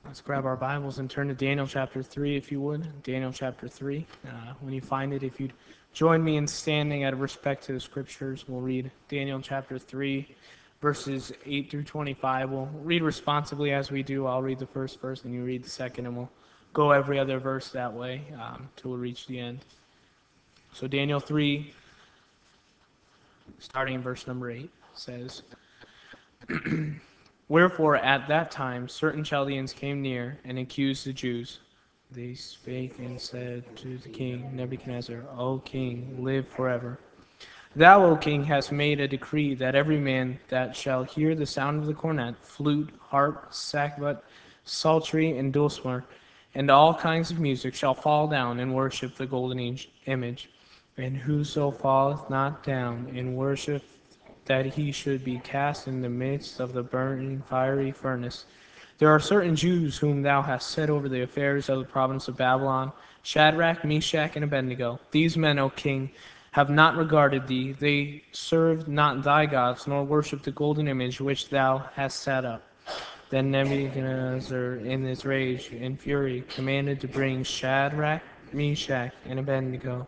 Let's grab our Bibles and turn to Daniel chapter 3, if you would. Daniel chapter 3. When you find it, if you'd join me in standing out of respect to the scriptures, we'll read Daniel chapter 3, verses 8 through 25. We'll read responsibly as we do. I'll read the first verse, and you read the second, and we'll go every other verse that way till we reach the end. So, Daniel 3, starting in verse number 8, says, Wherefore at that time certain Chaldeans came near and accused the Jews. They spake and said to the king Nebuchadnezzar, O king, live forever. Thou, O king, hast made a decree that every man that shall hear the sound of the cornet, flute, harp, sackbut, psaltery, and dulcimer, and all kinds of music, shall fall down and worship the golden image. And whoso falleth not down and worship, that he should be cast in the midst of the burning fiery furnace. There are certain Jews whom thou hast set over the affairs of the province of Babylon, Shadrach, Meshach, and Abednego. These men, O king, have not regarded thee. They served not thy gods, nor worshipped the golden image which thou hast set up. Then Nebuchadnezzar, in his rage and fury, commanded to bring Shadrach, Meshach, and Abednego.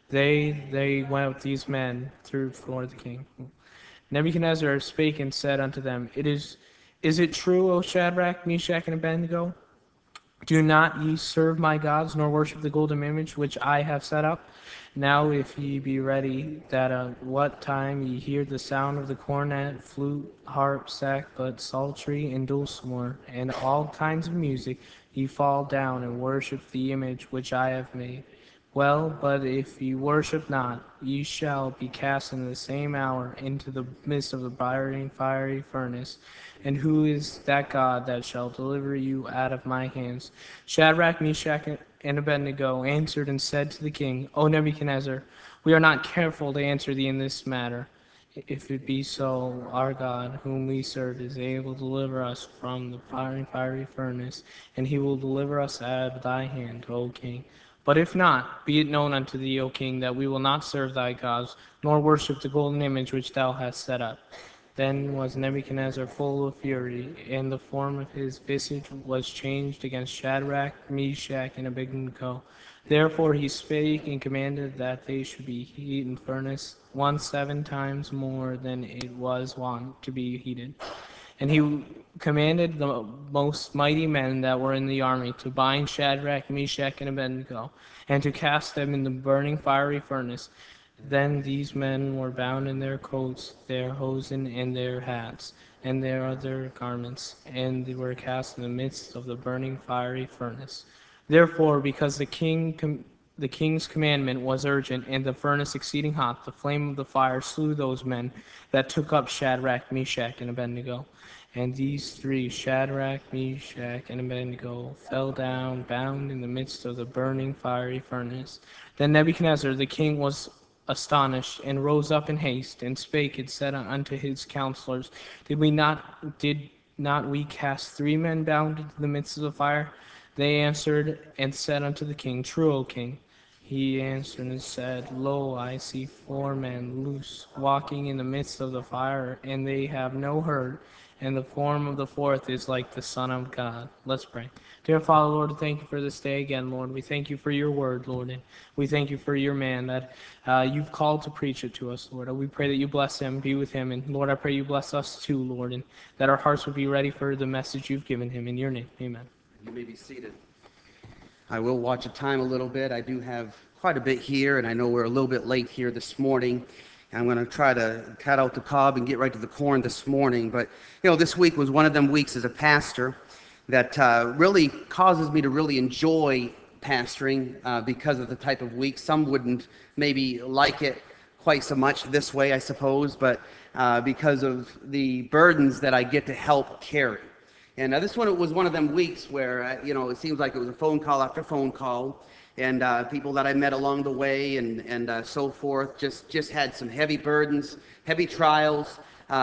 They went these men through before the king. Nebuchadnezzar spake and said unto them, Is it true, O Shadrach, Meshach, and Abednego? Do not ye serve my gods, nor worship the golden image which I have set up? Now if ye be ready, that at what time ye hear the sound of the cornet, flute, harp, sackbut, psaltery, and dulcimer, and all kinds of music, ye fall down and worship the image which I have made. Well, but if ye worship not, ye shall be cast in the same hour into the midst of the burning fiery furnace. And who is that God that shall deliver you out of my hands? Shadrach, Meshach, and Abednego answered and said to the king, O Nebuchadnezzar, we are not careful to answer thee in this matter. If it be so, our God, whom we serve, is able to deliver us from the fiery furnace, and he will deliver us out of thy hand, O king. But if not, be it known unto thee, O king, that we will not serve thy gods, nor worship the golden image which thou hast set up. Then was Nebuchadnezzar full of fury, and the form of his visage was changed against Shadrach, Meshach, and Abednego. Therefore he spake and commanded that they should be heated in furnace 17 times more than it was wont to be heated. And he commanded the most mighty men that were in the army to bind Shadrach, Meshach, and Abednego, and to cast them in the burning fiery furnace. Then these men were bound in their coats, their hosen, and their hats, and their other garments, and they were cast in the midst of the burning fiery furnace. Therefore, because the king's commandment was urgent, and the furnace exceeding hot, the flame of the fire slew those men that took up Shadrach, Meshach, and Abednego. And these three, Shadrach, Meshach, and Abednego, fell down, bound in the midst of the burning fiery furnace. Then Nebuchadnezzar the king was astonished, and rose up in haste, and spake and said unto his counselors, Did not we cast three men bound into the midst of the fire? They answered and said unto the king, True, O king. He answered and said, Lo, I see four men loose, walking in the midst of the fire, and they have no hurt, and the form of the fourth is like the Son of God. Let's pray. Dear Father, Lord, thank you for this day again, Lord. We thank you for your word, Lord, and we thank you for your man that you've called to preach it to us, Lord. We pray that you bless him, be with him, and Lord, I pray you bless us too, Lord, and that our hearts would be ready for the message you've given him. In your name, amen. You may be seated. I will watch the time a little bit. I do have quite a bit here, and I know we're a little bit late here this morning. I'm going to try to cut out the cob and get right to the corn this morning. But, this week was one of them weeks as a pastor that really causes me to really enjoy pastoring because of the type of week. Some wouldn't maybe like it quite so much this way, I suppose, but because of the burdens that I get to help carry. And this one was one of them weeks where, it seems like it was a phone call after phone call, and people that I met along the way and so forth just had some heavy burdens, heavy trials,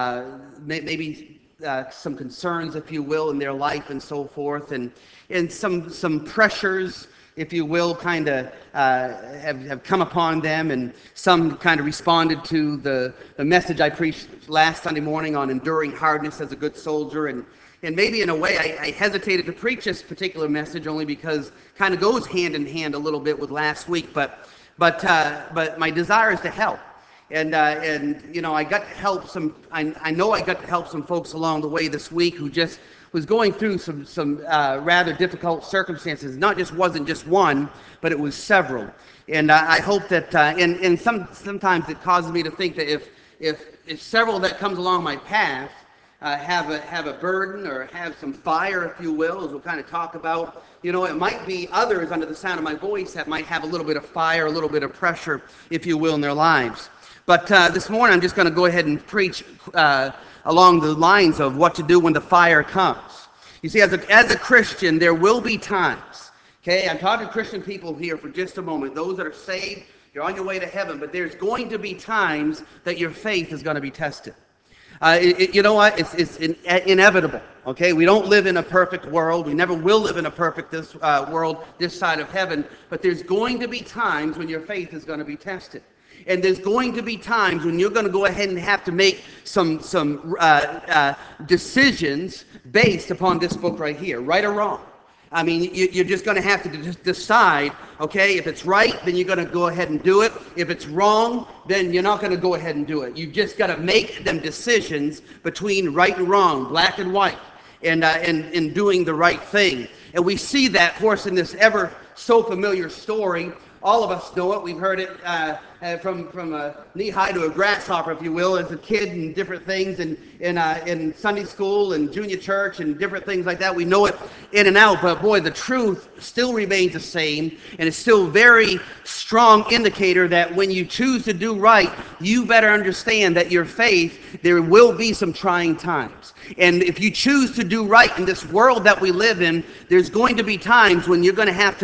maybe some concerns, if you will, in their life and so forth, and some pressures, if you will, kind of have come upon them, and some kind of responded to the message I preached last Sunday morning on enduring hardness as a good soldier, And maybe in a way, I hesitated to preach this particular message only because kind of goes hand in hand a little bit with last week. But my desire is to help. And you know, I got to help some. I know I got to help some folks along the way this week who just was going through some rather difficult circumstances. Not just wasn't just one, but it was several. And I hope that and sometimes it causes me to think that if several that comes along my path have a burden or have some fire, if you will, as we'll kind of talk about. You know, it might be others under the sound of my voice that might have a little bit of fire, a little bit of pressure, if you will, in their lives. But this morning I'm just going to go ahead and preach along the lines of what to do when the fire comes. You see, as a Christian, there will be times. Okay, I'm talking to Christian people here for just a moment. Those that are saved, you're on your way to heaven, but there's going to be times that your faith is going to be tested. You know what? It's inevitable. Okay, we don't live in a perfect world. We never will live in a perfect world this side of heaven. But there's going to be times when your faith is going to be tested, and there's going to be times when you're going to go ahead and have to make some decisions based upon this book right here, right or wrong. I mean, you're just going to have to decide, okay, if it's right, then you're going to go ahead and do it. If it's wrong, then you're not going to go ahead and do it. You've just got to make them decisions between right and wrong, black and white, and doing the right thing. And we see that, of course, in this ever so familiar story. All of us know it. We've heard it from a knee-high to a grasshopper, if you will, as a kid, and different things in Sunday school and junior church and different things like that. We know it in and out, but boy, the truth still remains the same, and it's still a very strong indicator that when you choose to do right, you better understand that your faith, there will be some trying times. And if you choose to do right in this world that we live in, there's going to be times when you're going to have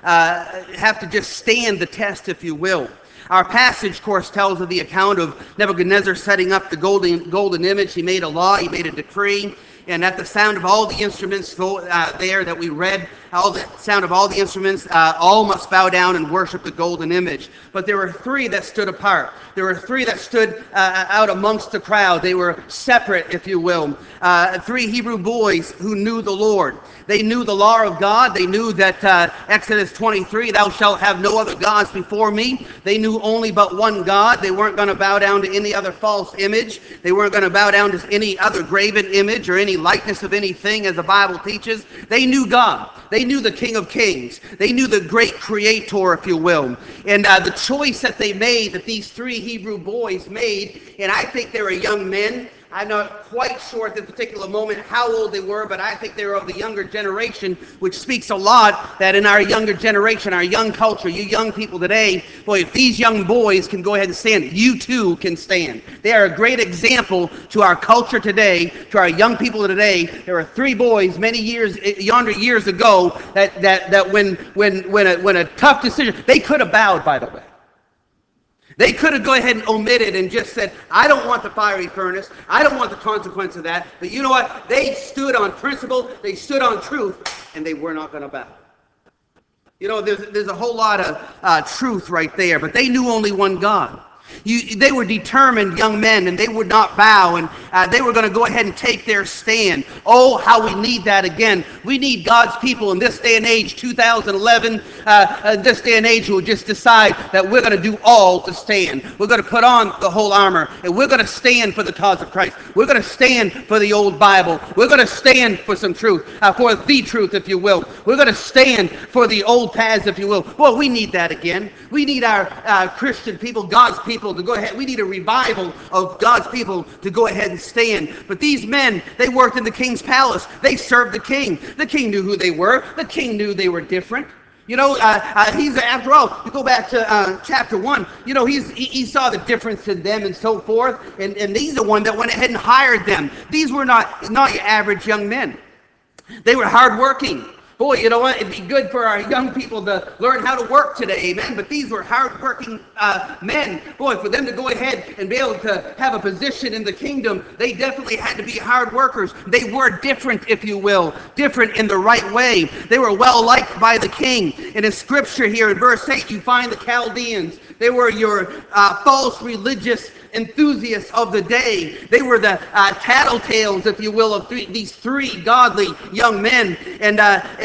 to just stand the test, if you will. Our passage, of course, tells of the account of Nebuchadnezzar setting up the golden image. He made a law, he made a decree, and at the sound of all the instruments there that we read, all the sound of all the instruments, all must bow down and worship the golden image. But there were three that stood apart. There were three that stood out amongst the crowd. They were separate, if you will. Three Hebrew boys who knew the Lord. They knew the law of God. They knew that Exodus 23, thou shalt have no other gods before me. They knew only but one God. They weren't going to bow down to any other false image. They weren't going to bow down to any other graven image or any likeness of anything, as the Bible teaches. They knew God. They knew the King of Kings. They knew the great Creator, if you will. And the choice that they made, that these three Hebrew boys made, and I think they were young men. I'm not quite sure at this particular moment how old they were, but I think they were of the younger generation, which speaks a lot that in our younger generation, our young culture, you young people today, boy, if these young boys can go ahead and stand, you too can stand. They are a great example to our culture today, to our young people today. There were three boys many years, yonder years ago, that when a tough decision, they could have bowed, by the way. They could have gone ahead and omitted and just said, I don't want the fiery furnace. I don't want the consequence of that. But you know what? They stood on principle. They stood on truth, and they were not going to bow. You know, there's a whole lot of truth right there, but they knew only one God. They were determined young men, and they would not bow, and they were going to go ahead and take their stand. Oh, how we need that again. We need God's people in this day and age, 2011, this day and age, who will just decide that we're going to do all to stand. We're going to put on the whole armor, and we're going to stand for the cause of Christ. We're going to stand for the old Bible. We're going to stand for some truth, for the truth, if you will. We're going to stand for the old paths, if you will. Well, we need that again. We need our Christian people, God's people, to go ahead. We need a revival of God's people to go ahead and stand. But these men, they worked in the king's palace. They served the king. The king knew who they were. The king knew they were different. You know, he's, after all, you go back to chapter 1, you know, he saw the difference in them and so forth, and he's the one that went ahead and hired them. These were not your average young men. They were hardworking. Boy, you know what? It'd be good for our young people to learn how to work today, amen? But these were hard-working men. Boy, for them to go ahead and be able to have a position in the kingdom, they definitely had to be hard workers. They were different, if you will, different in the right way. They were well-liked by the king. And in Scripture here, in verse 8, you find the Chaldeans. They were your false religious enthusiasts of the day. They were the tattletales, if you will, of these three godly young men. And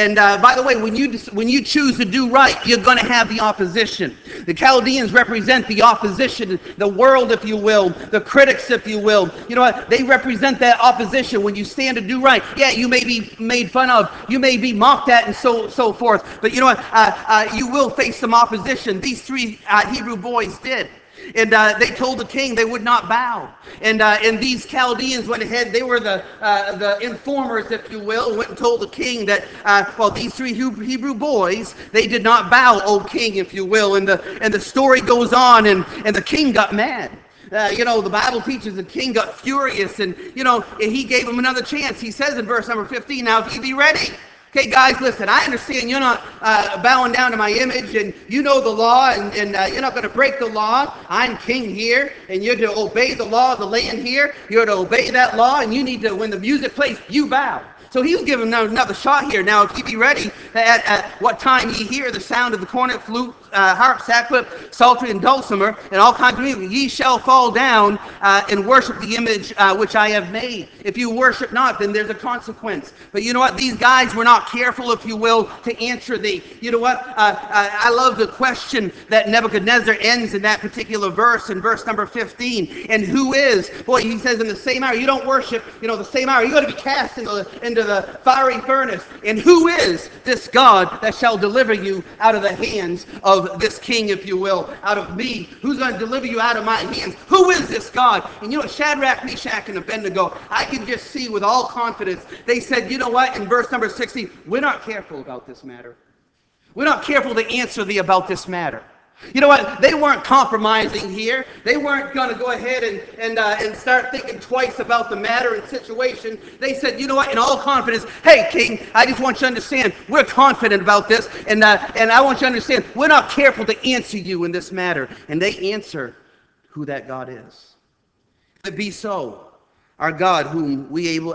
by the way, when you choose to do right, you're going to have the opposition. The Chaldeans represent the opposition, the world, if you will, the critics, if you will. You know what? They represent that opposition. When you stand to do right, yeah, you may be made fun of, you may be mocked at, and so forth. But you know what? You will face some opposition. These three Hebrew boys did. And they told the king they would not bow. And these Chaldeans went ahead. They were the informers, if you will, went and told the king that, well, these three Hebrew boys, they did not bow, O king, if you will. And the story goes on, and the king got mad. You know, the Bible teaches the king got furious, and, you know, he gave him another chance. He says in verse number 15, now, if you be ready. Okay, guys, listen, I understand you're not bowing down to my image, and you know the law, and you're not going to break the law. I'm king here, and you're to obey the law of the land here. You're to obey that law, and you need to, when the music plays, you bow. So he was giving them another shot here. Now, if you be ready, at what time ye hear the sound of the cornet, flute, harp, sackbut, psaltery, and dulcimer, and all kinds of music, ye shall fall down and worship the image which I have made. If you worship not, then there's a consequence. But you know what? These guys were not careful, if you will, to answer thee. You know what? I love the question that Nebuchadnezzar ends in that particular verse, in verse number 15. And who is? Boy, he says in the same hour, you don't worship, you know, the same hour, you're going to be cast into the fiery furnace. And who is this God that shall deliver you out of the hands of this king, if you will, out of me? Who's going to deliver you out of my hands? Who is this God? And you know, Shadrach, Meshach, and Abednego, I can just see with all confidence, they said, you know what, in verse number 16, we're not careful about this matter. We're not careful to answer thee about this matter. You know what? They weren't compromising here. They weren't going to go ahead and start thinking twice about the matter and situation. They said, you know what? In all confidence, hey, king, I just want you to understand, we're confident about this, and I want you to understand, we're not careful to answer you in this matter. And they answer who that God is. If it be so, our God, whom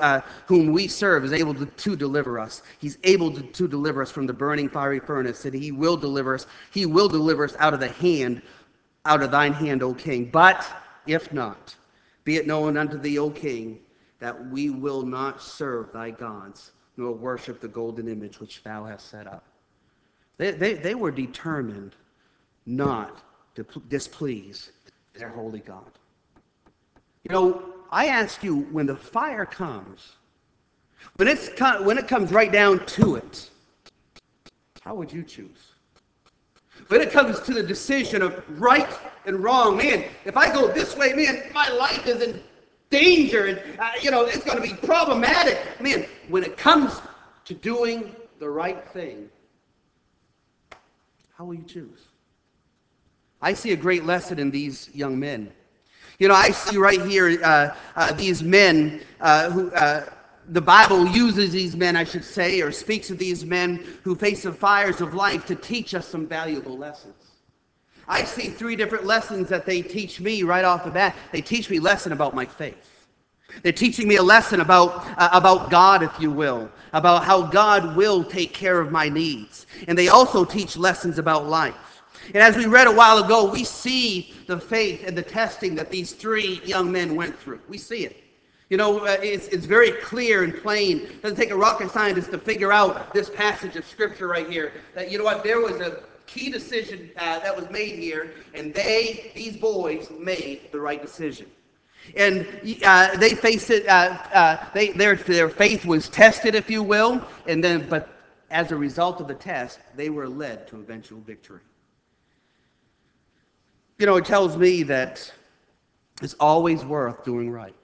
we serve, is able to deliver us. He's able to deliver us from the burning fiery furnace, and He will deliver us. He will deliver us out of thine hand, O King. But if not, be it known unto thee, O King, that we will not serve thy gods, nor worship the golden image which thou hast set up. They were determined not to displease their holy God. You know, I ask you, when the fire comes, when it comes right down to it, how would you choose? When it comes to the decision of right and wrong, man, if I go this way, man, my life is in danger, and you know, it's going to be problematic. Man, when it comes to doing the right thing, how will you choose? I see a great lesson in these young men. You know, I see right here these men who the Bible uses these men, I should say, or speaks of these men who face the fires of life to teach us some valuable lessons. I see three different lessons that they teach me right off the bat. They teach me a lesson about my faith. They're teaching me a lesson about God, if you will, about how God will take care of my needs. And they also teach lessons about life. And as we read a while ago, we see the faith and the testing that these three young men went through. We see it. You know, it's very clear and plain. It doesn't take a rocket scientist to figure out this passage of Scripture right here. That, you know what, there was a key decision that was made here, and these boys made the right decision. And they faced it, their faith was tested, if you will, but as a result of the test, they were led to eventual victory. You know, it tells me that it's always worth doing right.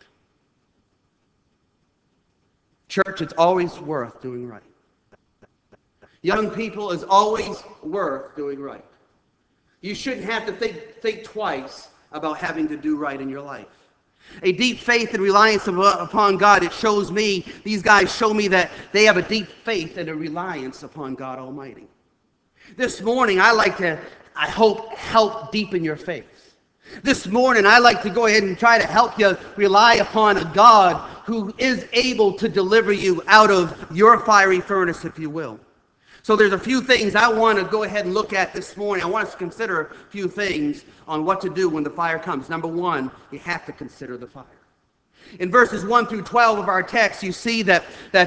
Church, it's always worth doing right. Young people, it's always worth doing right. You shouldn't have to think twice about having to do right in your life. A deep faith and reliance upon God, it shows me, these guys show me that they have a deep faith and a reliance upon God Almighty. This morning, I hope, help deepen your faith. This morning, I like to go ahead and try to help you rely upon a God who is able to deliver you out of your fiery furnace, if you will. So there's a few things I want to go ahead and look at this morning. I want us to consider a few things on what to do when the fire comes. Number one, you have to consider the fire. In verses 1 through 12 of our text, you see that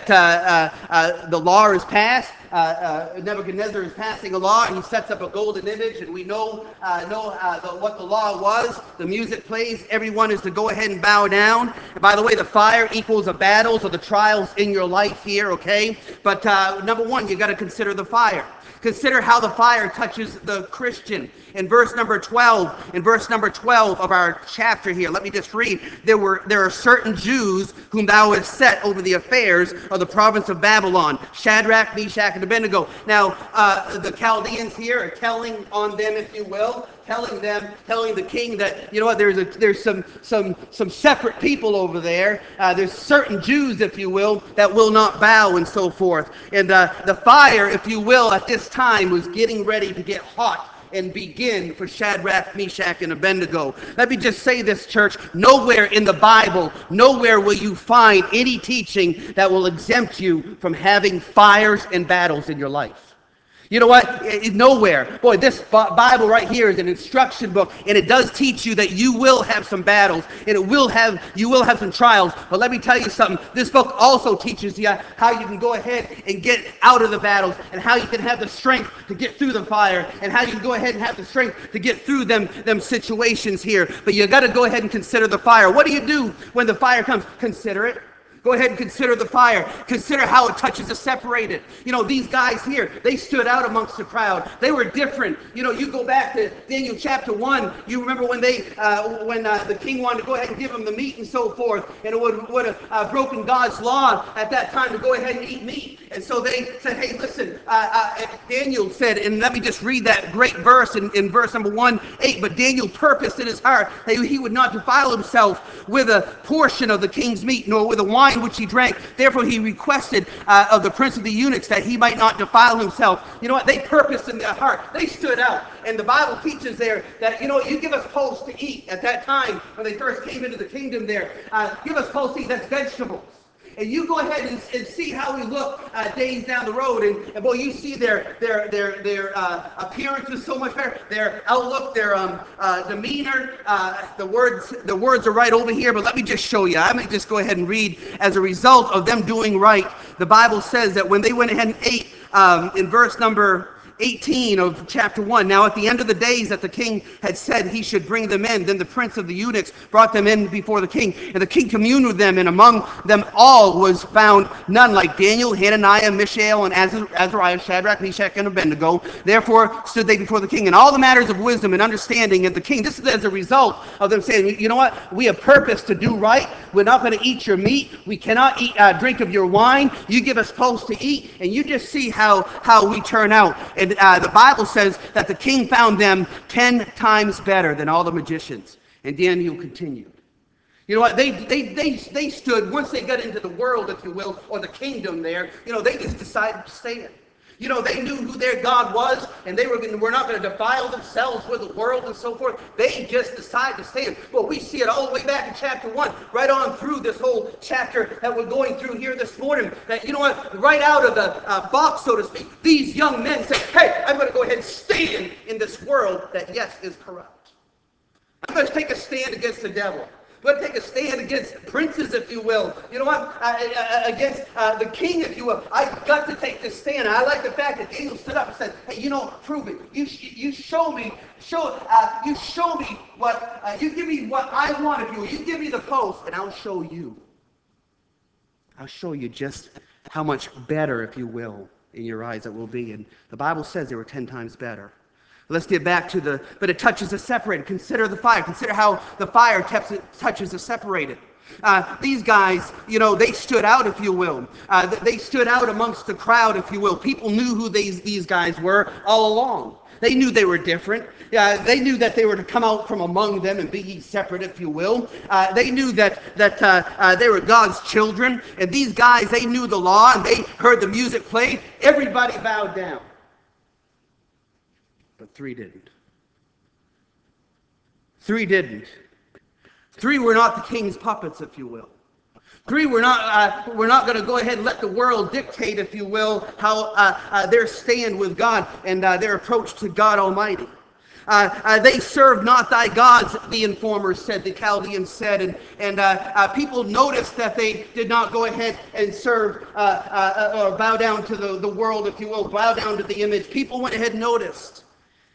the law is passed. Nebuchadnezzar is passing a law, and he sets up a golden image, and we know what the law was. The music plays. Everyone is to go ahead and bow down. And by the way, the fire equals the battles or the trials in your life here, okay? But number one, you got to consider the fire. Consider how the fire touches the Christian. In verse number 12 of our chapter here, let me just read. There are certain Jews whom thou hast set over the affairs of the province of Babylon, Shadrach, Meshach, and Abednego. Now, the Chaldeans here are telling on them, if you will, telling the king that, you know what, there's some separate people over there. There's certain Jews, if you will, that will not bow and so forth. And the fire, if you will, at this time was getting ready to get hot and begin for Shadrach, Meshach, and Abednego. Let me just say this, church. Nowhere in the Bible, nowhere will you find any teaching that will exempt you from having fires and battles in your life. You know what? Nowhere. Boy, this Bible right here is an instruction book, and it does teach you that you will have some battles, and you will have some trials. But let me tell you something. This book also teaches you how you can go ahead and get out of the battles, and how you can have the strength to get through the fire, and how you can go ahead and have the strength to get through them situations here. But you got to go ahead and consider the fire. What do you do when the fire comes? Consider it. Go ahead and consider the fire. Consider how it touches the separated. You know, these guys here, they stood out amongst the crowd. They were different. You know, you go back to Daniel chapter 1. You remember when the king wanted to go ahead and give them the meat and so forth. And it would have broken God's law at that time to go ahead and eat meat. And so they said, hey, listen, Daniel said, and let me just read that great verse in verse number 1:8. But Daniel purposed in his heart that he would not defile himself with a portion of the king's meat, nor with the wine which he drank. Therefore he requested of the prince of the eunuchs that he might not defile himself. You know what? They purposed in their heart. They stood out. And the Bible teaches there that, you know, you give us pulse to eat. At that time, when they first came into the kingdom there, give us pulse to eat. That's vegetables. And you go ahead and see how we look days down the road, and boy, you see their appearance is so much better. Their outlook, their demeanor. The words are right over here, but let me just show you. I may just go ahead and read. As a result of them doing right, the Bible says that when they went ahead and ate, in verse number 18 of chapter 1. Now at the end of the days that the king had said he should bring them in, then the prince of the eunuchs brought them in before the king. And the king communed with them, and among them all was found none like Daniel, Hananiah, Mishael, and Azariah, Shadrach, Meshach, and Abednego. Therefore stood they before the king in all the matters of wisdom and understanding of the king. This is as a result of them saying, you know what? We have purpose to do right. We're not going to eat your meat. We cannot drink of your wine. You give us pulse to eat, and you just see how we turn out. And the Bible says that the king found them 10 times better than all the magicians. And Daniel continued. You know what? They stood, once they got into the world, if you will, or the kingdom there, you know, they just decided to stay in. You know, they knew who their God was, and they were not going to defile themselves with the world and so forth. They just decided to stay in. Well, we see it all the way back in chapter 1, right on through this whole chapter that we're going through here this morning. That, you know what, right out of the box, so to speak, these young men said, hey, I'm going to go ahead and stand in this world that, yes, is corrupt. I'm going to take a stand against the devil. I'm going to take a stand against princes, if you will. You know what? Against the king, if you will. I've got to take this stand. I like the fact that Daniel stood up and said, hey, you know, prove it. You show me what, you give me what I want of you. You give me the post, and I'll show you. I'll show you just how much better, if you will, in your eyes it will be. And the Bible says they were 10 times better. Let's get back to but it touches the separated. Consider the fire. Consider how the fire touches the separated. These guys, you know, they stood out, if you will. They stood out amongst the crowd, if you will. People knew who these guys were all along. They knew they were different. They knew that they were to come out from among them and be ye separate, if you will. They knew that they were God's children. And these guys, they knew the law, and they heard the music played. Everybody bowed down. But 3 didn't. 3 didn't. 3 were not the king's puppets, if you will. Three, we're not going to go ahead and let the world dictate, if you will, how their stand with God and their approach to God Almighty. They serve not thy gods, the informers said, the Chaldeans said, and people noticed that they did not go ahead and serve or bow down to the world, if you will, bow down to the image. People went ahead and noticed.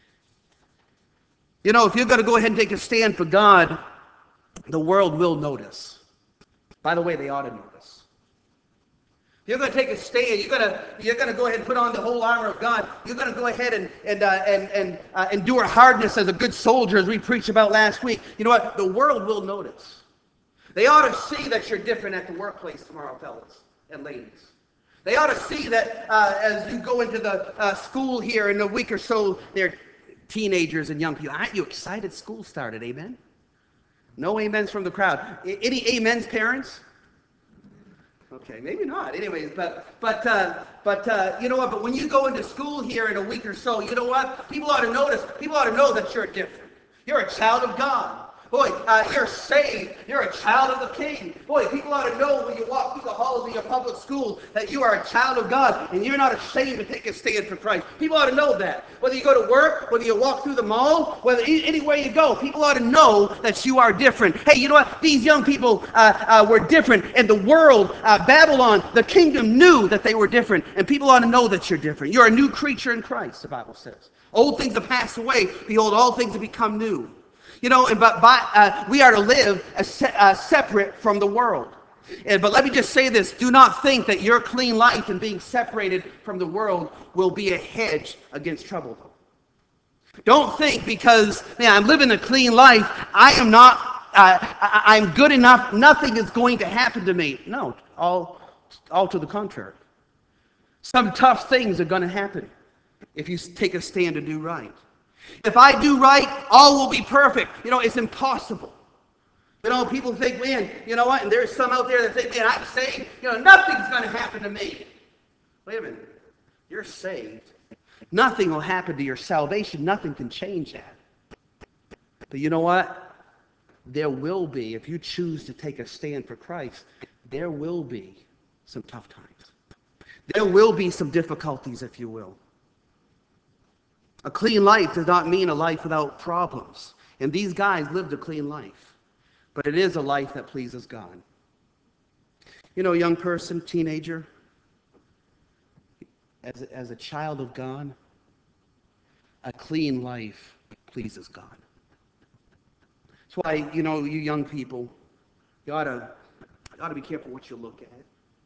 You know, if you're going to go ahead and take a stand for God, the world will notice. By the way, they ought to notice. You're going to take a stand. You're going to go ahead and put on the whole armor of God. You're going to go ahead and endure hardness as a good soldier, as we preached about last week. You know what? The world will notice. They ought to see that you're different at the workplace tomorrow, fellas and ladies. They ought to see that as you go into the school here in a week or so, they're teenagers and young people. Aren't you excited school started? Amen? No amens from the crowd. Any amens, parents? Okay, maybe not. Anyways, but you know what? But when you go into school here in a week or so, you know what? People ought to notice. People ought to know that you're different. You're a child of God. Boy, you're saved. You're a child of the King. Boy, people ought to know when you walk through the halls of your public school that you are a child of God and you're not ashamed to take a stand for Christ. People ought to know that. Whether you go to work, whether you walk through the mall, whether anywhere you go, people ought to know that you are different. Hey, you know what? These young people were different, and the world, Babylon, the kingdom knew that they were different, and people ought to know that you're different. You're a new creature in Christ, the Bible says. Old things have passed away. Behold, all things have become new. You know, we are to live separate from the world. But let me just say this. Do not think that your clean life and being separated from the world will be a hedge against trouble. Don't think because, man, I'm living a clean life, I'm good enough, nothing is going to happen to me. No, all to the contrary. Some tough things are going to happen if you take a stand to do right. If I do right, all will be perfect. You know, it's impossible. You know, people think, man, you know what? And there's some out there that think, man, I'm saved. You know, nothing's going to happen to me. Wait a minute. You're saved. Nothing will happen to your salvation. Nothing can change that. But you know what? There will be, if you choose to take a stand for Christ, there will be some tough times. There will be some difficulties, if you will. A clean life does not mean a life without problems. And these guys lived a clean life. But it is a life that pleases God. You know, young person, teenager, as a child of God, a clean life pleases God. That's why, you know, you young people, you ought to be careful what you look at.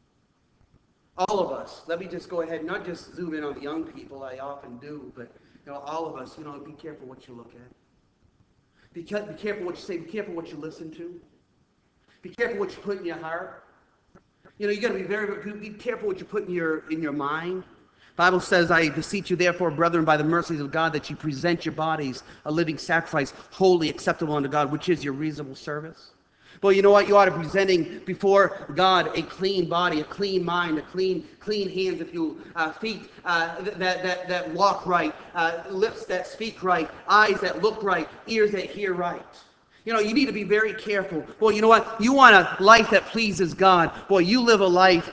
All of us, let me just go ahead, not just zoom in on the young people, I often do, but you know, all of us, you know, be careful what you look at. Be careful what you say, be careful what you listen to. Be careful what you put in your heart. You know, you got to be careful what you put in your mind. The Bible says, I beseech you therefore, brethren, by the mercies of God, that you present your bodies a living sacrifice, wholly acceptable unto God, which is your reasonable service. Well, you know what? You ought to be presenting before God a clean body, a clean mind, a clean hands, if you feet that walk right, lips that speak right, eyes that look right, ears that hear right. You know, you need to be very careful. Boy, you know what? You want a life that pleases God. Boy, you live a life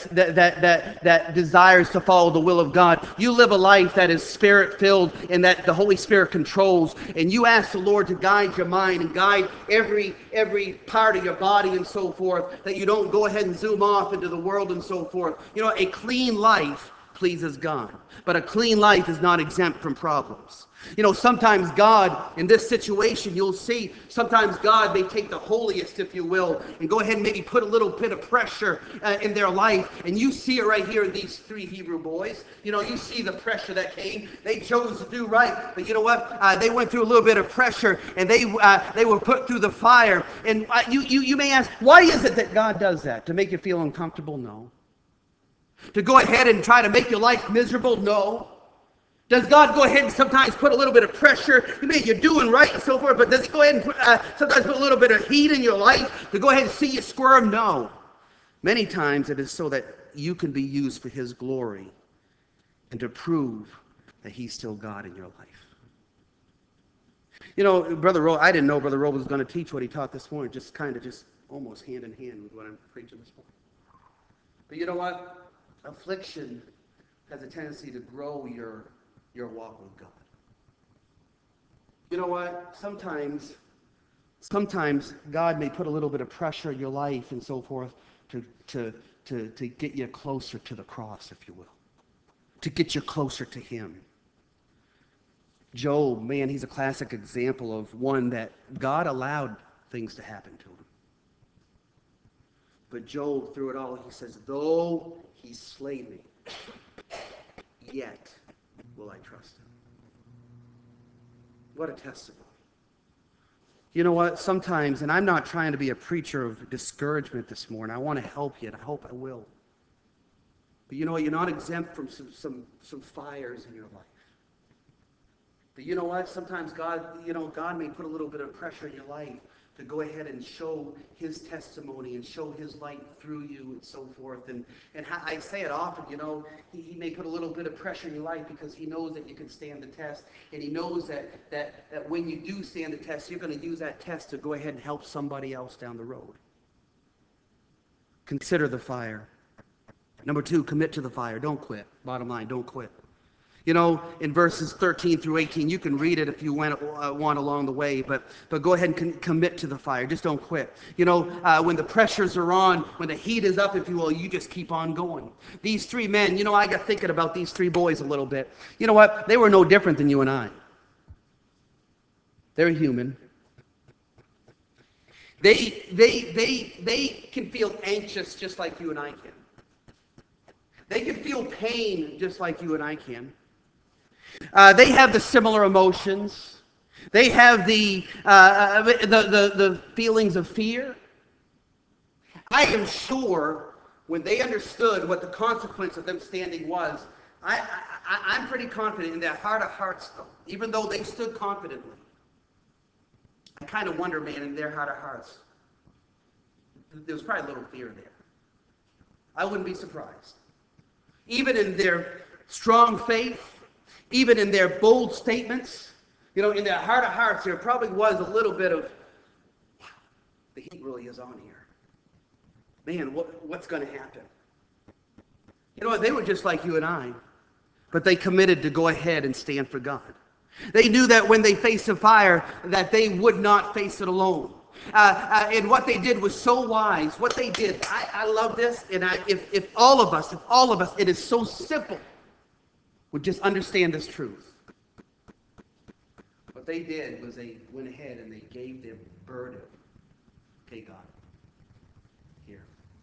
that desires to follow the will of God. You live a life that is spirit-filled and that the Holy Spirit controls. And you ask the Lord to guide your mind and guide every part of your body and so forth, that you don't go ahead and zoom off into the world and so forth. You know, a clean life pleases God. But a clean life is not exempt from problems. You know, sometimes God, in this situation, you'll see, sometimes God may take the holiest, if you will, and go ahead and maybe put a little bit of pressure in their life. And you see it right here in these three Hebrew boys. You know, you see the pressure that came. They chose to do right. But you know what? They went through a little bit of pressure, and they were put through the fire. And you may ask, why is it that God does that? To make you feel uncomfortable? No. To go ahead and try to make your life miserable? No. Does God go ahead and sometimes put a little bit of pressure? You mean you're doing right and so forth, but does he go ahead and sometimes put a little bit of heat in your life to go ahead and see you squirm? No. Many times it is so that you can be used for his glory and to prove that he's still God in your life. You know, Brother Rowe, I didn't know Brother Rowe was going to teach what he taught this morning. Just kind of almost hand in hand with what I'm preaching this morning. But you know what? Affliction has a tendency to grow your walk with God. You know what? Sometimes God may put a little bit of pressure in your life and so forth to get you closer to the cross, if you will, to get you closer to Him. Job, man, he's a classic example of one that God allowed things to happen to him. But Job, through it all, he says, though he slay me, yet will I trust him. What a testimony. You know what? Sometimes, and I'm not trying to be a preacher of discouragement this morning. I want to help you, and I hope I will. But you know what? You're not exempt from some fires in your life. But you know what? Sometimes God may put a little bit of pressure in your life to go ahead and show His testimony and show His light through you and so forth. And I say it often, He may put a little bit of pressure in your life because He knows that you can stand the test. And He knows that when you do stand the test, you're going to use that test to go ahead and help somebody else down the road. Consider the fire. Number 2, commit to the fire. Don't quit. Bottom line, don't quit. In verses 13 through 18, you can read it if you want along the way, but go ahead and commit to the fire. Just don't quit. When the pressures are on, when the heat is up, if you will, you just keep on going. These 3 men, I got thinking about these 3 boys a little bit. You know what? They were no different than you and I. They're human. They can feel anxious just like you and I can. They can feel pain just like you and I can. They have the similar emotions. They have the feelings of fear. I am sure when they understood what the consequence of them standing was, I'm pretty confident in their heart of hearts, though, even though they stood confidently. I kind of wonder, man, in their heart of hearts, there was probably a little fear there. I wouldn't be surprised. Even in their strong faith, even in their bold statements, in their heart of hearts, there probably was a little bit of, wow, the heat really is on here. Man, what's going to happen? They were just like you and I, but they committed to go ahead and stand for God. They knew that when they faced a fire, that they would not face it alone. And what they did was so wise. What they did, I love this, and if all of us, it is so simple, would just understand this truth. What they did was they went ahead and they gave their burden. Okay, God, here.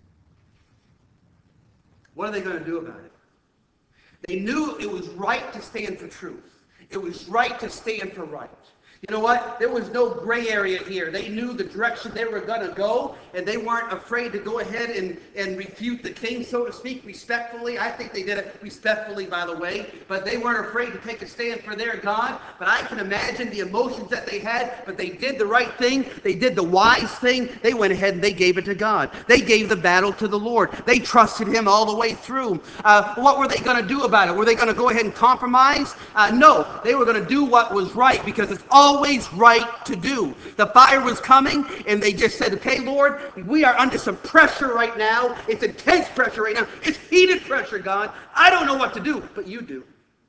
What are they going to do about it? They knew it was right to stand for truth. It was right to stand for right. You know what? There was no gray area here. They knew the direction they were going to go, and they weren't afraid to go ahead and refute the king, so to speak, respectfully. I think they did it respectfully, by the way, but they weren't afraid to take a stand for their God. But I can imagine the emotions that they had, but they did the right thing. They did the wise thing. They went ahead and they gave it to God. They gave the battle to the Lord. They trusted Him all the way through. What were they going to do about it? Were they going to go ahead and compromise? No, they were going to do what was right, because it's always right to do. The fire was coming, and they just said, okay, Lord, we are under some pressure right now. It's intense pressure right now. It's heated pressure, God. I don't know what to do, but you do.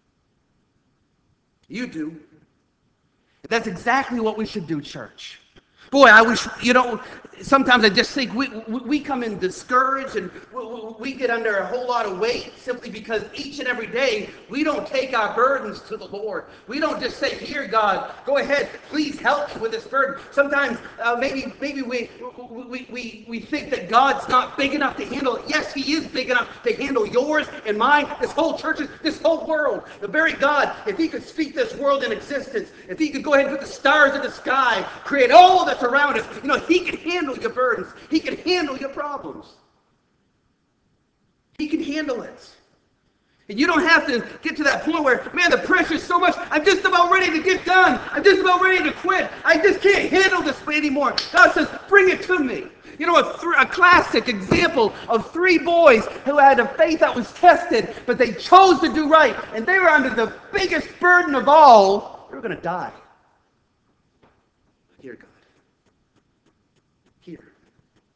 You do. That's exactly what we should do, church. Boy, I wish, sometimes I just think we come in discouraged, and we get under a whole lot of weight simply because each and every day we don't take our burdens to the Lord. We don't just say, here, God, go ahead, please help me with this burden. Sometimes maybe we think that God's not big enough to handle it. Yes, He is big enough to handle yours and mine, this whole church, this whole world. The very God, if He could speak this world in existence, if He could go ahead and put the stars in the sky, create all that's around us, He can handle your burdens. He can handle your problems. He can handle it. And you don't have to get to that point where, man, the pressure is so much, I'm just about ready to get done. I'm just about ready to quit. I just can't handle this anymore. God says, bring it to me. A classic example of 3 boys who had a faith that was tested, but they chose to do right. And they were under the biggest burden of all. They were going to die. Here, God. Here.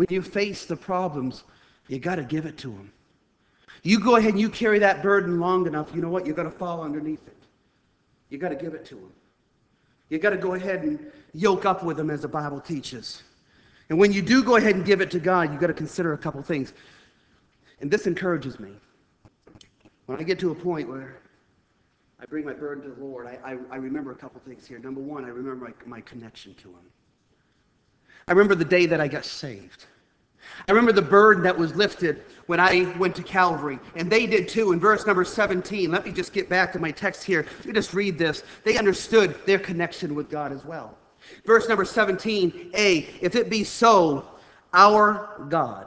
When you face the problems, you got to give it to him. You go ahead and you carry that burden long enough, you know what? You're going to fall underneath it. You got to give it to him. You got to go ahead and yoke up with him, as the Bible teaches. And when you do go ahead and give it to God, you got to consider a couple things. And this encourages me. When I get to a point where I bring my burden to the Lord, I remember a couple things here. Number one, I remember my connection to him. I remember the day that I got saved. I remember the burden that was lifted when I went to Calvary, and they did too. In verse number 17, let me just get back to my text here. Let me just read this. They understood their connection with God as well. Verse number 17a, if it be so, our God,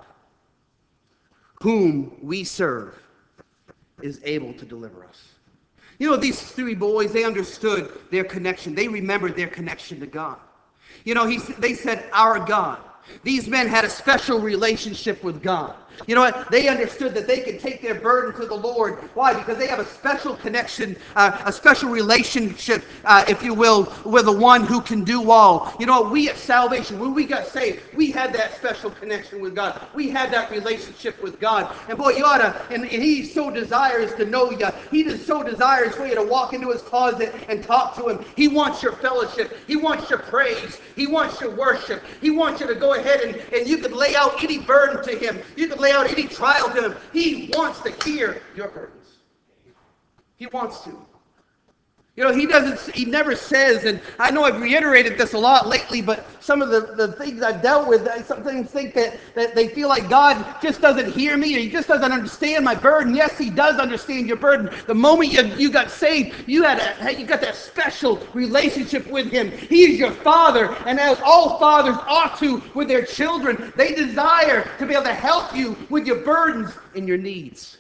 whom we serve, is able to deliver us. You know, these three boys, they understood their connection. They remembered their connection to God. You know, they said, our God. These men had a special relationship with God. You know what? They understood that they could take their burden to the Lord. Why? Because they have a special connection, a special relationship, if you will, with the one who can do all. You know, we at Salvation, when we got saved, we had that special connection with God. We had that relationship with God. And boy, you ought to, and he so desires to know you. He just so desires for you to walk into his closet and talk to him. He wants your fellowship. He wants your praise. He wants your worship. He wants you to go ahead and you can lay out any burden to him. You can lay out any trial to him. He wants to hear your burdens. He wants to. You know, he never says, and I know I've reiterated this a lot lately, but some of the things I've dealt with, I sometimes think that they feel like God just doesn't hear me, or he just doesn't understand my burden. Yes, he does understand your burden. The moment you got saved, you got that special relationship with him. He's your father, and as all fathers ought to with their children, they desire to be able to help you with your burdens and your needs.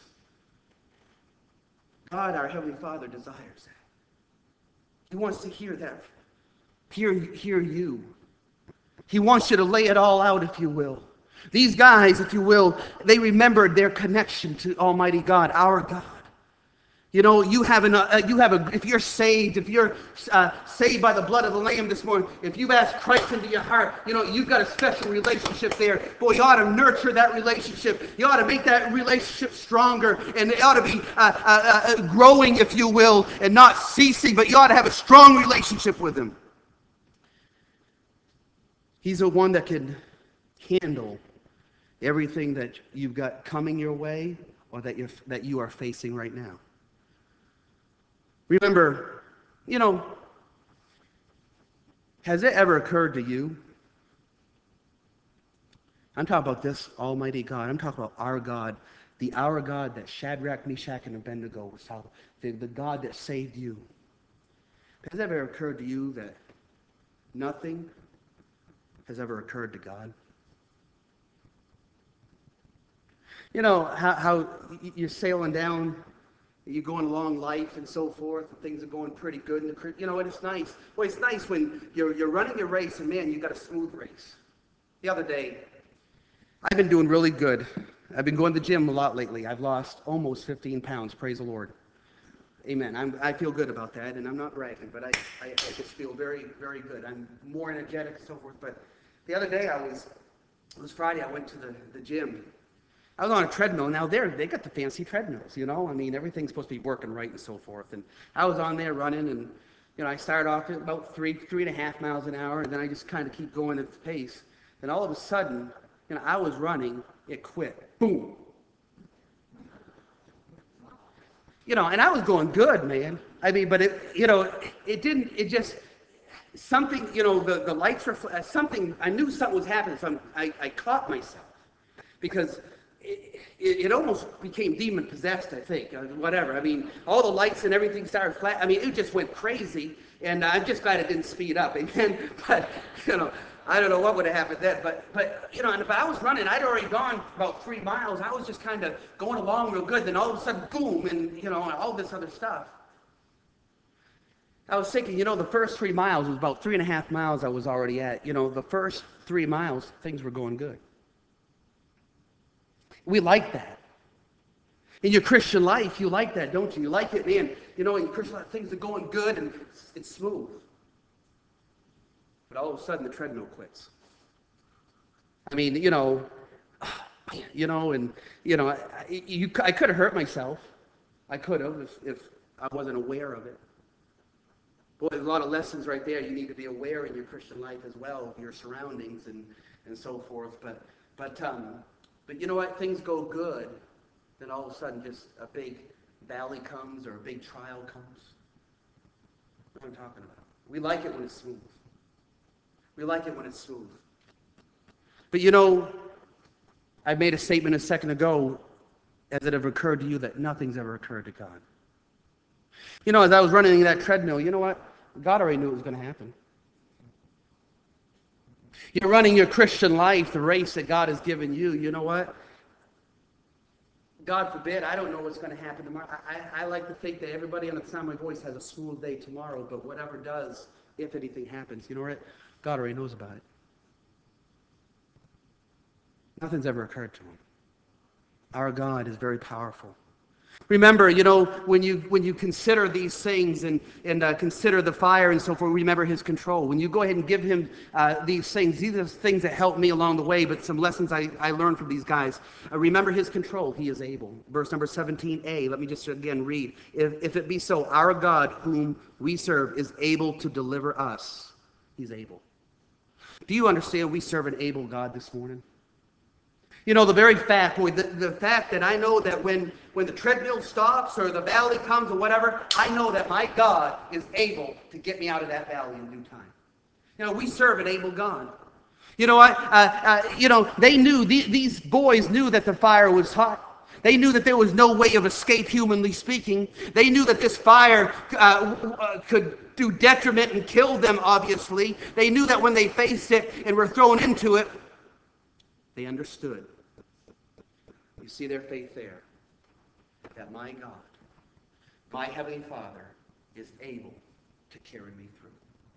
God, our Heavenly Father, desires that. He wants to hear that. Hear you. He wants you to lay it all out, if you will. These guys, if you will, they remembered their connection to Almighty God, our God. You know, if you're saved, if you're saved by the blood of the Lamb this morning, if you've asked Christ into your heart, you know, you've got a special relationship there. Boy, you ought to nurture that relationship. You ought to make that relationship stronger, and it ought to be growing, if you will, and not ceasing, but you ought to have a strong relationship with him. He's the one that can handle everything that you've got coming your way or that you are facing right now. Remember, you know, has it ever occurred to you? I'm talking about this Almighty God. I'm talking about our God, our God that Shadrach, Meshach, and Abednego was talking about, the God that saved you. Has it ever occurred to you that nothing has ever occurred to God? You know, how you're sailing down, you're going along life and so forth, and things are going pretty good. And you know, and it's nice. Well, it's nice when you're running your race, and man, you got a smooth race. The other day, I've been doing really good. I've been going to the gym a lot lately. I've lost almost 15 pounds, praise the Lord. Amen. I feel good about that, and I'm not bragging, but I just feel very, very good. I'm more energetic and so forth. But the other day, it was Friday, I went to the gym. I was on a treadmill. Now, they got the fancy treadmills, you know. I mean, everything's supposed to be working right and so forth. And I was on there running, and, you know, I started off at about 3.5 miles an hour, and then I just kind of keep going at the pace. And all of a sudden, you know, I was running, it quit. Boom. You know, and I was going good, man. I mean, but it just, something, you know, the lights were, something, I knew something was happening, so I caught myself. Because it almost became demon-possessed, I think, whatever. I mean, all the lights and everything started flat. I mean, it just went crazy, and I'm just glad it didn't speed up, amen? But, you know, I don't know what would have happened then. But you know, and if I was running, I'd already gone about 3 miles. I was just kind of going along real good. Then all of a sudden, boom, and, you know, all this other stuff. I was thinking, you know, the first 3 miles was about 3.5 miles I was already at. You know, the first 3 miles, things were going good. We like that. In your Christian life, you like that, don't you? You like it, man. You know, in Christian life, things are going good and it's smooth. But all of a sudden, the treadmill quits. I mean, and I could have hurt myself. I could have if I wasn't aware of it. Boy, there's a lot of lessons right there. You need to be aware in your Christian life as well of your surroundings and so forth. But you know what? Things go good, then all of a sudden just a big valley comes or a big trial comes. What I'm talking about. We like it when it's smooth. We like it when it's smooth. But I made a statement a second ago. Has it ever occurred to you that nothing's ever occurred to God? As I was running that treadmill, you know what? God already knew it was going to happen. You're running your Christian life, the race that God has given you. You know what? God forbid, I don't know what's going to happen tomorrow. I like to think that everybody on the sound of my voice has a smooth day tomorrow, but whatever does, if anything happens, you know what? God already knows about it. Nothing's ever occurred to him. Our God is very powerful. Remember, when you consider these things and consider the fire and so forth, remember his control. When you go ahead and give him these are things that helped me along the way, but some lessons I learned from these guys. Remember his control. He is able. Verse number 17a, let me just again read. If it be so, our God whom we serve is able to deliver us. He's able. Do you understand we serve an able God this morning? The very fact, the fact that I know that when the treadmill stops or the valley comes or whatever, I know that my God is able to get me out of that valley in due time. We serve an able God. They knew, these boys knew that the fire was hot. They knew that there was no way of escape, humanly speaking. They knew that this fire could do detriment and kill them, obviously. They knew that when they faced it and were thrown into it, they understood. You see their faith there, that my God, my Heavenly Father, is able to carry me through.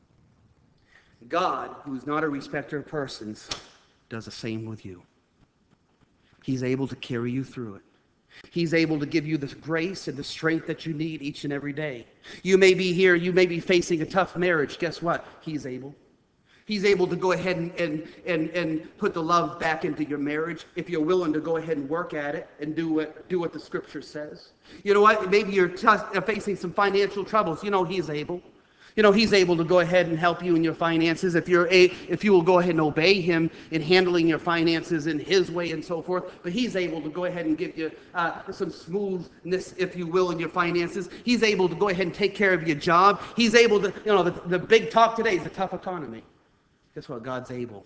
God, who is not a respecter of persons, does the same with you. He's able to carry you through it. He's able to give you the grace and the strength that you need each and every day. You may be here, you may be facing a tough marriage. Guess what? He's able. He's able to go ahead and put the love back into your marriage if you're willing to go ahead and work at it and do what the scripture says. You know what? Maybe you're facing some financial troubles. He's able. He's able to go ahead and help you in your finances if you will go ahead and obey him in handling your finances in his way and so forth. But he's able to go ahead and give you some smoothness, if you will, in your finances. He's able to go ahead and take care of your job. He's able to, the big talk today is a tough economy. Guess what? God's able.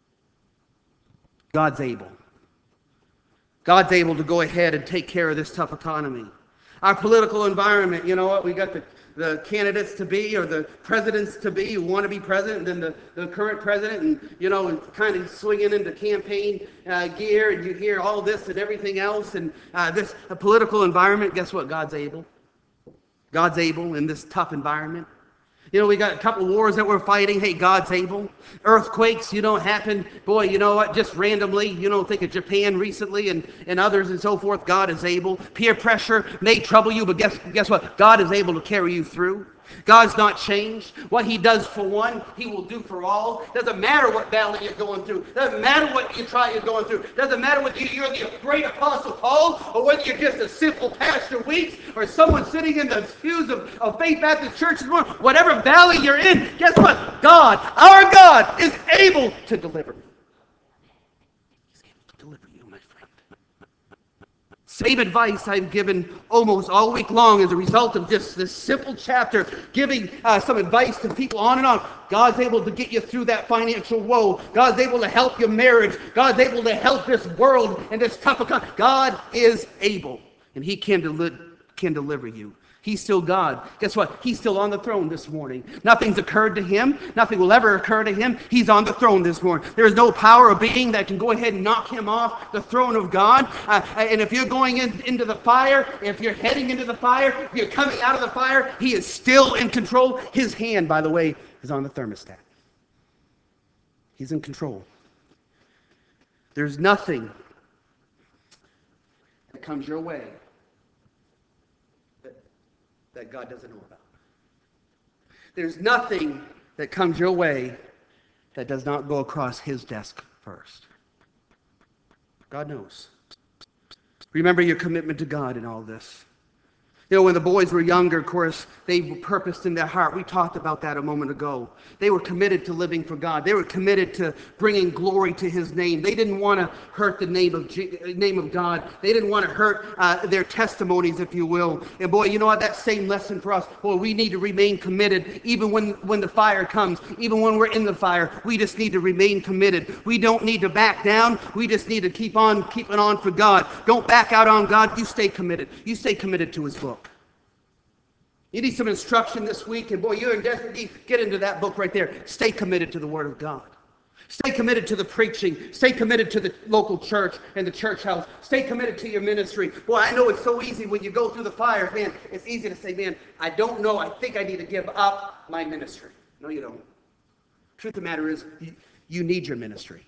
God's able. God's able to go ahead and take care of this tough economy. Our political environment, you know what? We got the candidates to be or the presidents to be who want to be president, and then the current president, and kind of swinging into campaign gear, and you hear all this and everything else, and this political environment. Guess what? God's able. God's able in this tough environment. We got a couple of wars that we're fighting. Hey, God's able. Earthquakes, happen. Boy, you know what? Just randomly. Think of Japan recently and others and so forth. God is able. Peer pressure may trouble you, but guess what? God is able to carry you through. God's not changed. What he does for one, he will do for all. Doesn't matter what valley you're going through. Doesn't matter what you're going through. Doesn't matter whether you're the great apostle Paul or whether you're just a simple Pastor Weeks or someone sitting in the pews of Faith Baptist Church this morning. Whatever valley you're in, guess what? God, our God, is able to deliver. He's able to deliver you, my friend. Same advice I've given almost all week long as a result of just this simple chapter, giving some advice to people on and on. God's able to get you through that financial woe. God's able to help your marriage. God's able to help this world and this tough economy. God is able, and he can deliver you. He's still God. Guess what? He's still on the throne this morning. Nothing's occurred to him. Nothing will ever occur to him. He's on the throne this morning. There is no power or being that can go ahead and knock him off the throne of God. And if you're going into the fire, if you're heading into the fire, if you're coming out of the fire, he is still in control. His hand, by the way, is on the thermostat. He's in control. There's nothing that comes your way that God doesn't know about. There's nothing that comes your way that does not go across his desk first. God knows. Remember your commitment to God in all this. You know, when the boys were younger, of course, they were purposed in their heart. We talked about that a moment ago. They were committed to living for God. They were committed to bringing glory to His name. They didn't want to hurt the name of God. They didn't want to hurt their testimonies, if you will. And boy, you know what? That same lesson for us. Boy, we need to remain committed even when the fire comes, even when we're in the fire. We just need to remain committed. We don't need to back down. We just need to keep on keeping on for God. Don't back out on God. You stay committed. You stay committed to His book. You need some instruction this week, and boy, you're in desperate need. Get into that book right there. Stay committed to the Word of God. Stay committed to the preaching. Stay committed to the local church and the church house. Stay committed to your ministry. Boy, I know it's so easy when you go through the fire, man. It's easy to say, man, I don't know. I think I need to give up my ministry. No, you don't. Truth of the matter is, you need your ministry.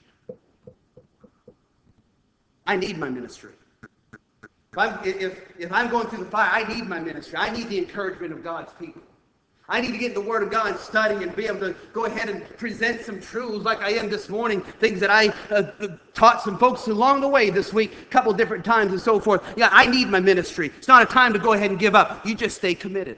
I need my ministry. If I'm going through the fire, I need my ministry. I need the encouragement of God's people. I need to get in the Word of God and study and be able to go ahead and present some truths like I am this morning, things that I taught some folks along the way this week, a couple different times and so forth. Yeah, I need my ministry. It's not a time to go ahead and give up. You just stay committed.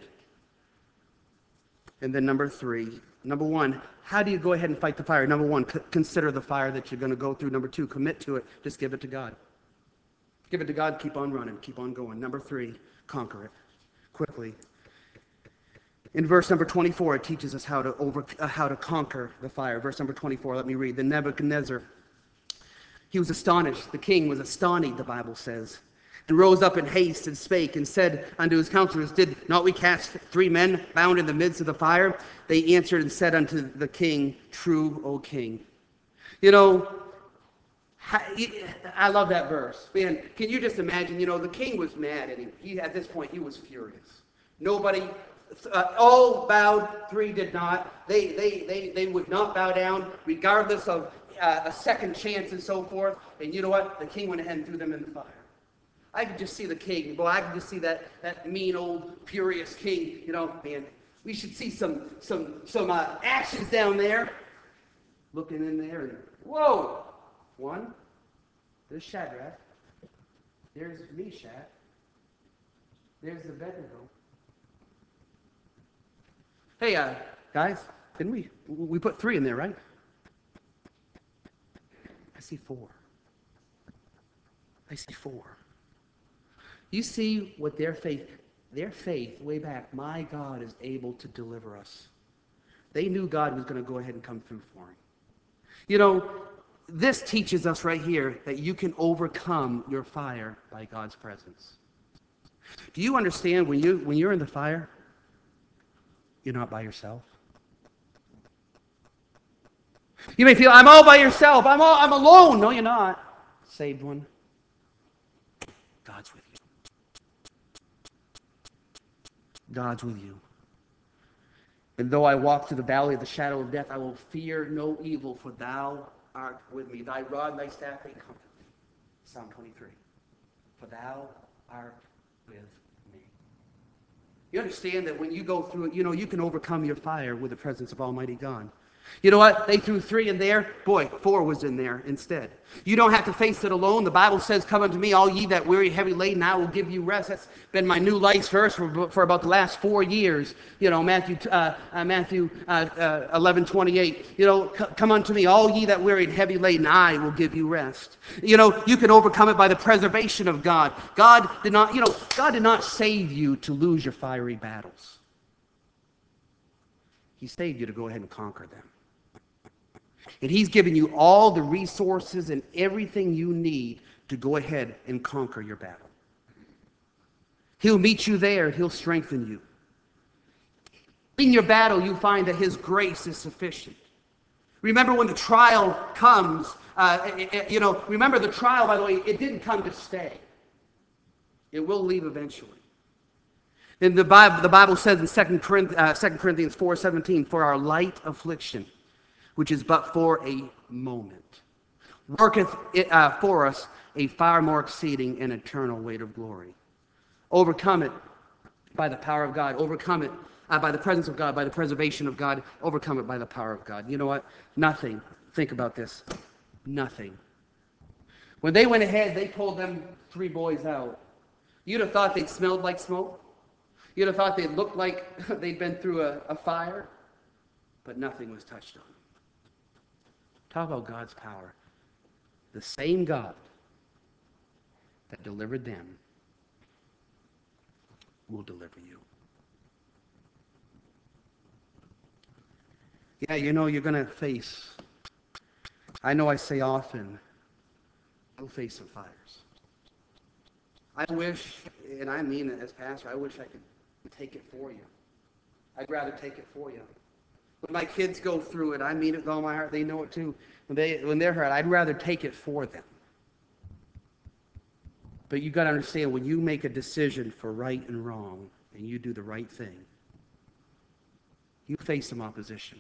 And then number one, how do you go ahead and fight the fire? Number one, consider the fire that you're going to go through. Number two, commit to it. Just give it to God. Give it to God, keep on running, keep on going. Number three, conquer it quickly. In verse number 24, it teaches us how to conquer the fire. Verse number 24, let me read. Then Nebuchadnezzar, he was astonished. The king was astonished, the Bible says, and rose up in haste and spake and said unto his counselors, Did not we cast 3 men bound in the midst of the fire? They answered and said unto the king, True, O king. You know, I love that verse. Man, can you just imagine, the king was mad, and he at this point, he was furious. Nobody, all bowed, 3 did not. They would not bow down, regardless of a second chance and so forth. And you know what? The king went ahead and threw them in the fire. I could just see the king. Boy, I could just see that mean old furious king. Man, we should see some actions down there. Looking in there, and whoa! One, there's Shadrach, there's Meshach, there's Abednego. Hey, guys, didn't we put 3 in there, right? I see 4. I see 4. You see what their faith way back, my God is able to deliver us. They knew God was going to go ahead and come through for them. This teaches us right here that you can overcome your fire by God's presence. Do you understand when you're in the fire, you're not by yourself? You may feel, I'm all by yourself. I'm alone. No, you're not. Saved one. God's with you. God's with you. And though I walk through the valley of the shadow of death, I will fear no evil, for thou art with me. Thy rod and thy staff, they comfort me. Psalm 23. For thou art with me. You understand that when you go through it, you can overcome your fire with the presence of Almighty God. You know what? They threw 3 in there. Boy, 4 was in there instead. You don't have to face it alone. The Bible says, Come unto me, all ye that weary, heavy laden, I will give you rest. That's been my new life verse for about the last 4 years. Matthew 11:28. Come unto me, all ye that weary and heavy laden, I will give you rest. You can overcome it by the preservation of God. God did not save you to lose your fiery battles. He saved you to go ahead and conquer them. And He's given you all the resources and everything you need to go ahead and conquer your battle. He'll meet you there. He'll strengthen you. In your battle, you find that His grace is sufficient. Remember when the trial comes, remember the trial, by the way, it didn't come to stay. It will leave eventually. And the Bible says in 2 Corinthians 4:17, For our light affliction, which is but for a moment, worketh it for us a far more exceeding and eternal weight of glory. Overcome it by the power of God. Overcome it by the presence of God, by the preservation of God. Overcome it by the power of God. You know what? Nothing, think about this, nothing When they went ahead, they pulled them 3 boys out. You'd have thought they smelled like smoke. You'd have thought they looked like they'd been through a fire, but nothing was touched on them. Talk about God's power. The same God that delivered them will deliver you. Yeah, you're going to face, I know I say often, you'll face some fires. I wish, and I mean it as pastor, I wish I could take it for you. I'd rather take it for you. When my kids go through it, I mean it with all my heart. They know it too. When they're hurt, I'd rather take it for them. But you've got to understand, when you make a decision for right and wrong, and you do the right thing, you face some opposition.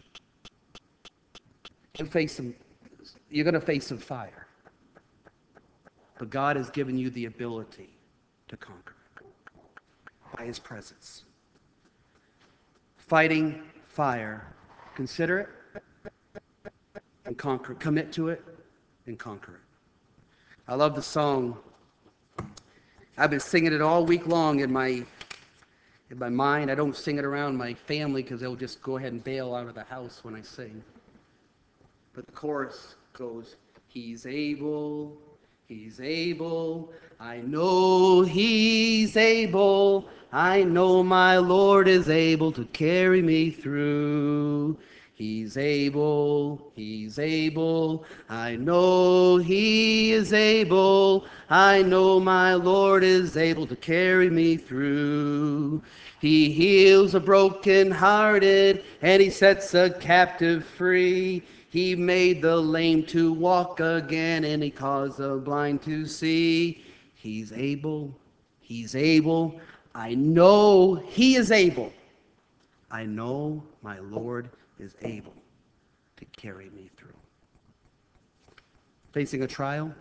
You're going to face some fire. But God has given you the ability to conquer by His presence. Fighting fire. Consider it and conquer. Commit to it and conquer it. I love the song. I've been singing it all week long in my mind. I don't sing it around my family because they'll just go ahead and bail out of the house when I sing. But the chorus goes, He's able, He's able, I know He's able, I know my Lord is able to carry me through. He's able, I know He is able, I know my Lord is able to carry me through. He heals the brokenhearted, and He sets a captive free. He made the lame to walk again, and He caused the blind to see. He's able, I know He is able. I know my Lord is able to carry me through. Facing a trial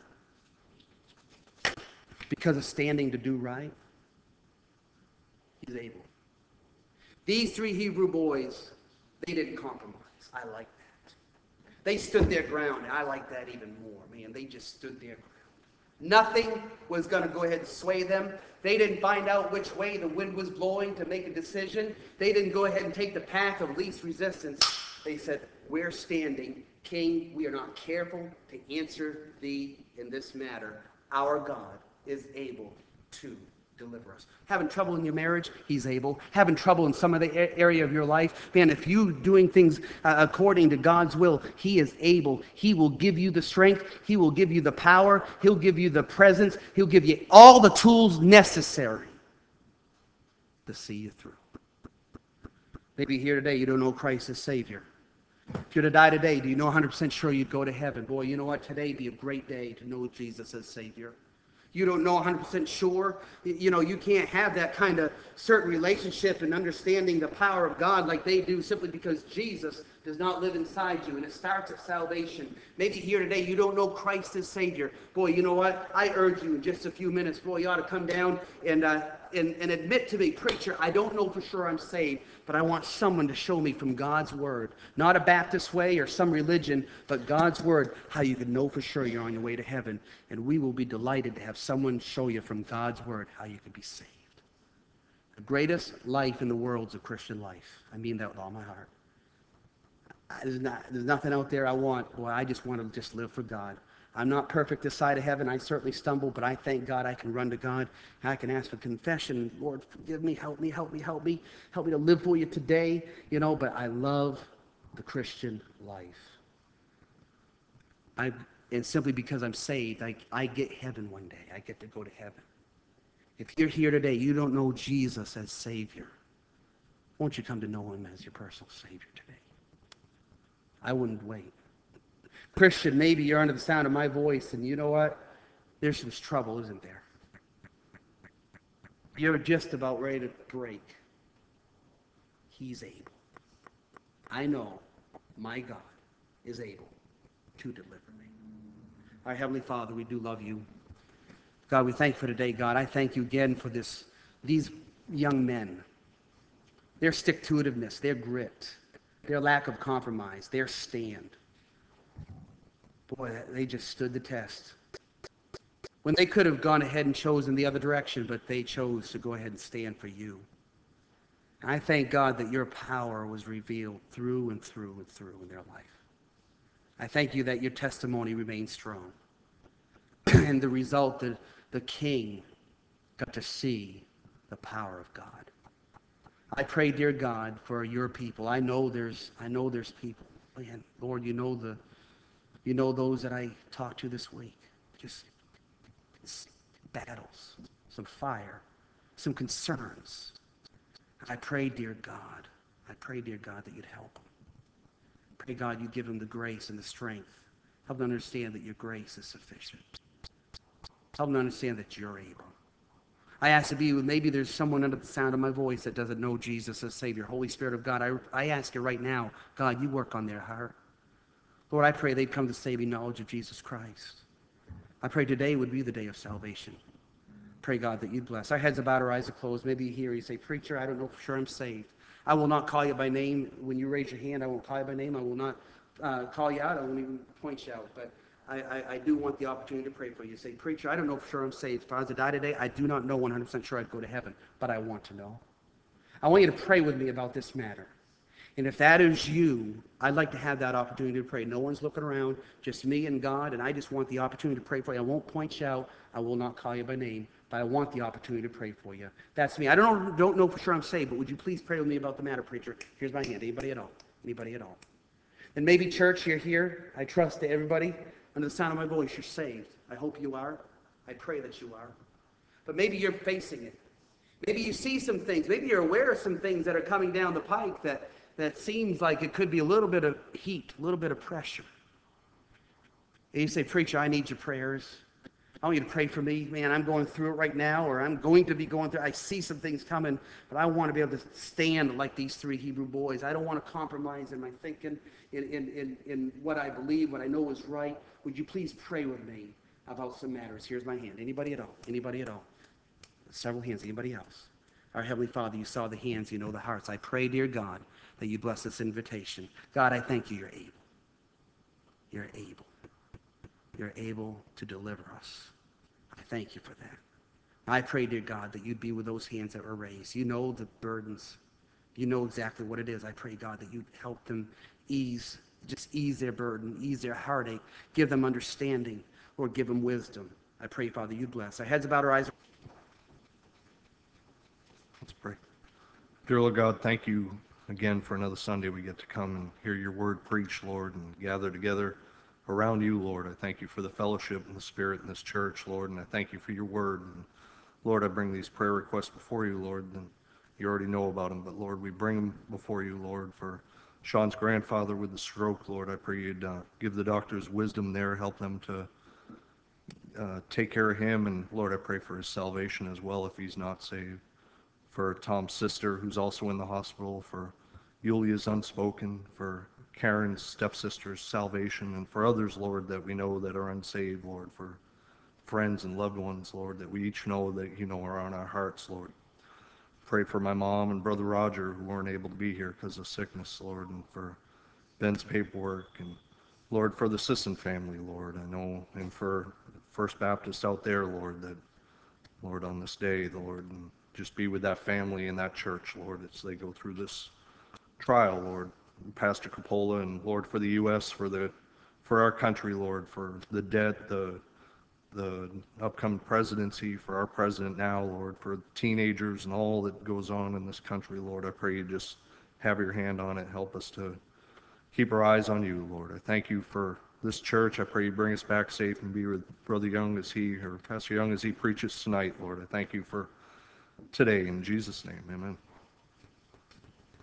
because of standing to do right, He's able. These 3 Hebrew boys, they didn't compromise. I like that. They stood their ground. I like that even more, man. They just stood their ground. Nothing was going to go ahead and sway them. They didn't find out which way the wind was blowing to make a decision. They didn't go ahead and take the path of least resistance. They said, we're standing. King, we are not careful to answer thee in this matter. Our God is able to deliver us. Having trouble in your marriage? He's able. Having trouble in some of the area of your life? Man, if you're doing things according to God's will, He is able. He will give you the strength. He will give you the power. He'll give you the presence. He'll give you all the tools necessary to see you through. Maybe here today you don't know Christ as Savior. If you're to die today, do you know 100% sure you'd go to heaven? Boy, you know what? Today would be a great day to know Jesus as Savior. You don't know 100% sure. You can't have that kind of certain relationship and understanding the power of God like they do simply because Jesus does not live inside you. And it starts at salvation. Maybe here today you don't know Christ as Savior. Boy, you know what? I urge you in just a few minutes, boy, you ought to come down and admit to me, preacher, I don't know for sure I'm saved, but I want someone to show me from God's Word. Not a Baptist way or some religion, but God's Word, how you can know for sure you're on your way to heaven. And we will be delighted to have someone show you from God's Word how you can be saved. The greatest life in the world is a Christian life. I mean that with all my heart. There's nothing out there I want. Boy, I just want to just live for God. I'm not perfect this side of heaven. I certainly stumble, but I thank God I can run to God. I can ask for confession. Lord, forgive me, help me, help me, help me. Help me to live for you today. But I love the Christian life. And simply because I'm saved, I get heaven one day. I get to go to heaven. If you're here today, you don't know Jesus as Savior, won't you come to know Him as your personal Savior today? I wouldn't wait. Christian, maybe you're under the sound of my voice, and you know what? There's some trouble, isn't there? You're just about ready to break. He's able. I know my God is able to deliver me. Our Heavenly Father, we do love you. God, we thank you for today, God. I thank you again for these young men. Their stick-to-itiveness, their grit, their lack of compromise, their stand. Boy, they just stood the test. when they could have gone ahead and chosen the other direction, but they chose to go ahead and stand for you. And I thank God that your power was revealed through and through and through in their life. I thank you that your testimony remains strong. And the result, that the king got to see the power of God. I pray, dear God, for your people. I know there's people. Man, Lord, you know those that I talked to this week. Just battles, some fire, some concerns. I pray, dear God, that you'd help them. Pray, God, you give them the grace and the strength. Help them understand that your grace is sufficient. Help them understand that you're able. I ask to be with, maybe there's someone under the sound of my voice that doesn't know Jesus as Savior. Holy Spirit of God, I ask you right now, God, you work on their heart. Lord, I pray they'd come to saving knowledge of Jesus Christ. I pray today would be the day of salvation. Pray, God, that you'd bless. Our heads are bowed, our eyes are closed. Maybe you hear, you say, Preacher, I don't know for sure I'm saved. I will not call you by name. When you raise your hand, I won't call you by name. I will not call you out. I won't even point you out. But I do want the opportunity to pray for you. Say, Preacher, I don't know for sure I'm saved. If I was to die today, I do not know 100% sure I'd go to heaven, but I want to know. I want you to pray with me about this matter. And if that is you, I'd like to have that opportunity to pray. No one's looking around, just me and God, and I just want the opportunity to pray for you. I won't point you out. I will not call you by name, but I want the opportunity to pray for you. That's me. I don't know for sure I'm saved, but would you please pray with me about the matter, preacher? Here's my hand. Anybody at all? Anybody at all? And maybe, church, you're here. I trust that everybody under the sound of my voice, you're saved. I hope you are. I pray that you are. But maybe you're facing it. Maybe you see some things. Maybe you're aware of some things that are coming down the pike that seems like it could be a little bit of heat, a little bit of pressure. And you say, Preacher, I need your prayers. I want you to pray for me. Man, I'm going through it right now, or I'm going to be going through it. I see some things coming, but I want to be able to stand like these three Hebrew boys. I don't want to compromise in my thinking, in what I believe, what I know is right. Would you please pray with me about some matters? Here's my hand. Anybody at all? Anybody at all? Several hands. Anybody else? Our Heavenly Father, you saw the hands, you know the hearts. I pray, dear God, that you bless this invitation. God, I thank you, you're able. You're able. You're able to deliver us. I thank you for that. I pray, dear God, that you'd be with those hands that were raised. You know the burdens. You know exactly what it is. I pray, God, that you'd help them ease their burden, ease their heartache, give them understanding, or give them wisdom. I pray, Father, you'd bless. Our heads about our eyes. Let's pray. Dear Lord God, thank you again for another Sunday we get to come and hear your word preached, Lord, and gather together around you, Lord. I thank you for the fellowship and the spirit in this church, Lord, and I thank you for your word. And Lord, I bring these prayer requests before you, Lord, and you already know about them, but Lord, we bring them before you, Lord, for Sean's grandfather with the stroke, Lord. I pray you'd give the doctors wisdom there, help them to take care of him, and Lord, I pray for his salvation as well if he's not saved. For Tom's sister, who's also in the hospital, for Yulia's unspoken, for Karen's stepsister's salvation, and for others, Lord, that we know that are unsaved, Lord, for friends and loved ones, Lord, that we each know that you know are on our hearts, Lord. Pray for my mom and brother Roger, who weren't able to be here because of sickness, Lord, and for Ben's paperwork, and Lord, for the Sisson family, Lord, I know, and for First Baptist out there, Lord, that, Lord, on this day, Lord, and just be with that family and that church, Lord, as they go through this trial, Lord. And Pastor Coppola, and Lord, for the U.S., for our country, Lord, for the debt, the upcoming presidency, for our president now, Lord, for teenagers and all that goes on in this country, Lord. I pray you just have your hand on it. Help us to keep our eyes on you, Lord. I thank you for this church. I pray you bring us back safe and be with Brother Young or Pastor Young as he preaches tonight, Lord. I thank you for today. In Jesus' name, amen.